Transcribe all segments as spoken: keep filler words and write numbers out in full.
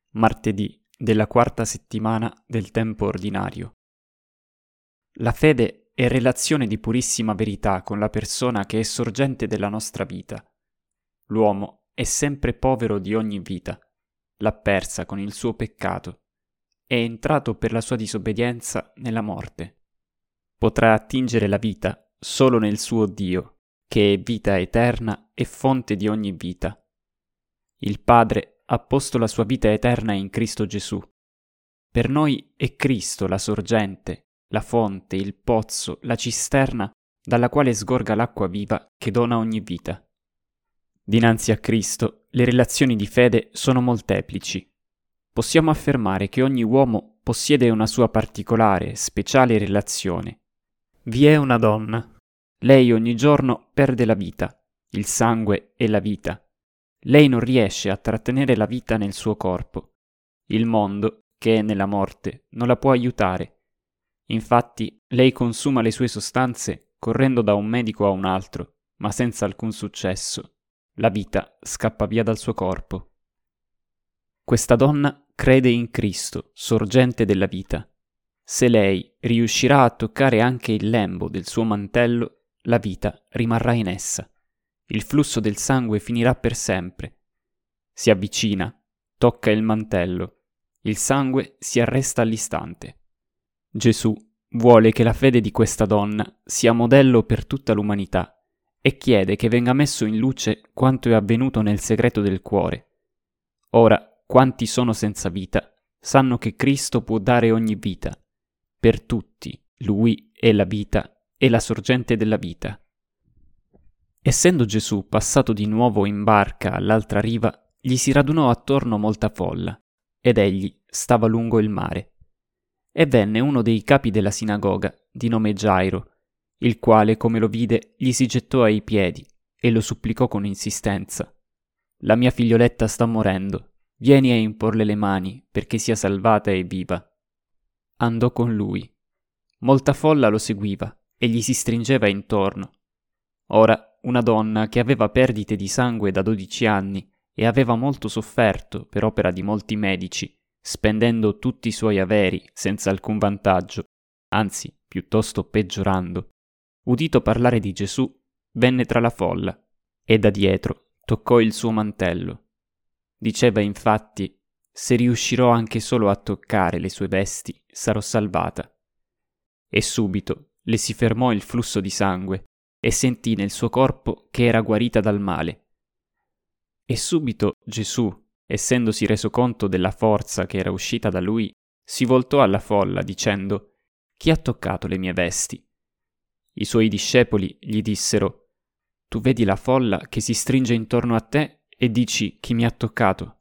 martedì della quarta settimana del tempo ordinario. La fede è relazione di purissima verità con la persona che è sorgente della nostra vita. L'uomo è sempre povero di ogni vita, l'ha persa con il suo peccato, è entrato per la sua disobbedienza nella morte. Potrà attingere la vita solo nel suo Dio, che è vita eterna e fonte di ogni vita. Il Padre ha posto la sua vita eterna in Cristo Gesù. Per noi è Cristo la sorgente, la fonte, il pozzo, la cisterna dalla quale sgorga l'acqua viva che dona ogni vita. Dinanzi a Cristo le relazioni di fede sono molteplici. Possiamo affermare che ogni uomo possiede una sua particolare, speciale relazione. Vi è una donna. Lei ogni giorno perde la vita, il sangue e la vita. Lei non riesce a trattenere la vita nel suo corpo. Il mondo, che è nella morte, non la può aiutare. Infatti, lei consuma le sue sostanze correndo da un medico a un altro, ma senza alcun successo. La vita scappa via dal suo corpo. Questa donna crede in Cristo, sorgente della vita. Se lei riuscirà a toccare anche il lembo del suo mantello, la vita rimarrà in essa. Il flusso del sangue finirà per sempre. Si avvicina, tocca il mantello. Il sangue si arresta all'istante. Gesù vuole che la fede di questa donna sia modello per tutta l'umanità e chiede che venga messo in luce quanto è avvenuto nel segreto del cuore. Ora, quanti sono senza vita sanno che Cristo può dare ogni vita. Per tutti, Lui è la vita e la sorgente della vita. Essendo Gesù passato di nuovo in barca all'altra riva, gli si radunò attorno molta folla, ed egli stava lungo il mare. E venne uno dei capi della sinagoga, di nome Gairo, il quale, come lo vide, gli si gettò ai piedi e lo supplicò con insistenza. «La mia figlioletta sta morendo, vieni a imporle le mani perché sia salvata e viva». Andò con lui. Molta folla lo seguiva e gli si stringeva intorno. Ora, una donna che aveva perdite di sangue da dodici anni e aveva molto sofferto per opera di molti medici, spendendo tutti i suoi averi senza alcun vantaggio, anzi piuttosto peggiorando, udito parlare di Gesù, venne tra la folla e da dietro toccò il suo mantello. Diceva infatti: «Se riuscirò anche solo a toccare le sue vesti, sarò salvata». E subito le si fermò il flusso di sangue e sentì nel suo corpo che era guarita dal male. E subito Gesù, essendosi reso conto della forza che era uscita da lui, si voltò alla folla dicendo: «Chi ha toccato le mie vesti?» I suoi discepoli gli dissero: «Tu vedi la folla che si stringe intorno a te e dici: chi mi ha toccato?»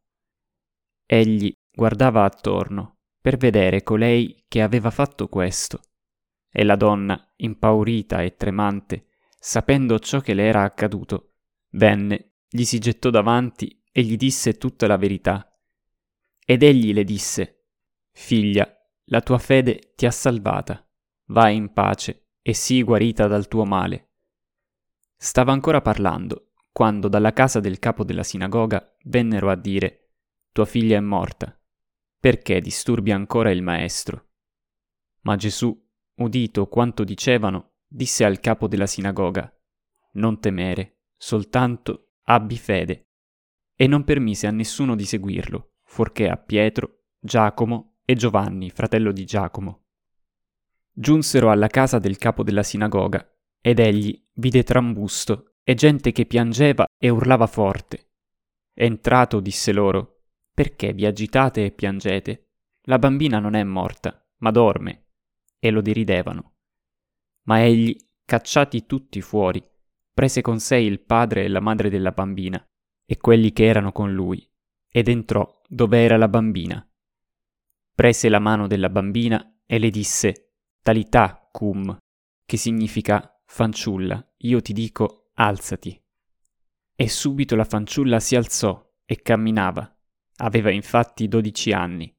Egli guardava attorno per vedere colei che aveva fatto questo. E la donna, impaurita e tremante, sapendo ciò che le era accaduto, venne, gli si gettò davanti e gli disse tutta la verità. Ed egli le disse: «Figlia, la tua fede ti ha salvata. Vai in pace e sii guarita dal tuo male». Stava ancora parlando, quando dalla casa del capo della sinagoga vennero a dire: «Tua figlia è morta. Perché disturbi ancora il maestro?» Ma Gesù, udito quanto dicevano, disse al capo della sinagoga: «Non temere, soltanto abbi fede». E non permise a nessuno di seguirlo, fuorché a Pietro, Giacomo e Giovanni, fratello di Giacomo. Giunsero alla casa del capo della sinagoga, ed egli vide trambusto e gente che piangeva e urlava forte. Entrato disse loro: «Perché vi agitate e piangete? La bambina non è morta, ma dorme». E lo deridevano. Ma egli, cacciati tutti fuori, prese con sé il padre e la madre della bambina e quelli che erano con lui, ed entrò dove era la bambina. Prese la mano della bambina e le disse: «Talità cum», che significa: «Fanciulla, io ti dico, alzati». E subito la fanciulla si alzò e camminava. Aveva infatti dodici anni.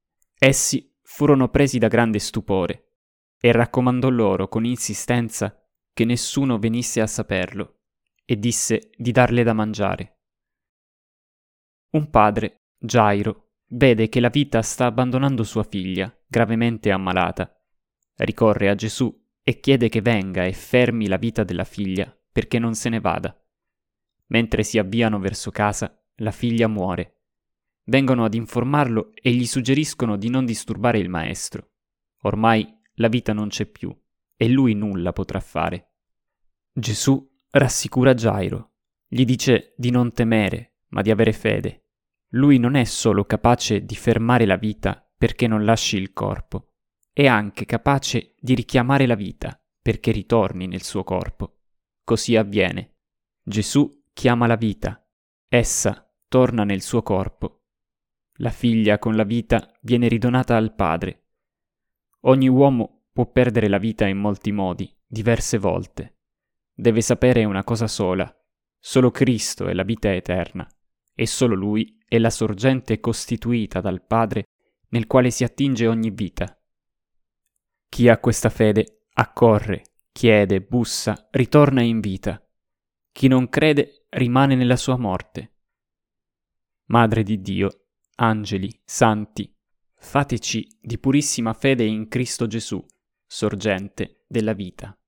Essi furono presi da grande stupore e raccomandò loro con insistenza che nessuno venisse a saperlo, e disse di darle da mangiare. Un padre, Gairo, vede che la vita sta abbandonando sua figlia, gravemente ammalata. Ricorre a Gesù e chiede che venga e fermi la vita della figlia perché non se ne vada. Mentre si avviano verso casa, la figlia muore. Vengono ad informarlo e gli suggeriscono di non disturbare il maestro. Ormai la vita non c'è più e lui nulla potrà fare. Gesù rassicura Gairo, gli dice di non temere, ma di avere fede. Lui non è solo capace di fermare la vita perché non lasci il corpo, è anche capace di richiamare la vita perché ritorni nel suo corpo. Così avviene. Gesù chiama la vita, essa torna nel suo corpo. La figlia con la vita viene ridonata al Padre. Ogni uomo può perdere la vita in molti modi, diverse volte. Deve sapere una cosa sola: solo Cristo è la vita eterna, e solo Lui è la sorgente costituita dal Padre nel quale si attinge ogni vita. Chi ha questa fede accorre, chiede, bussa, ritorna in vita. Chi non crede rimane nella sua morte. Madre di Dio, angeli, santi, fateci di purissima fede in Cristo Gesù, sorgente della vita.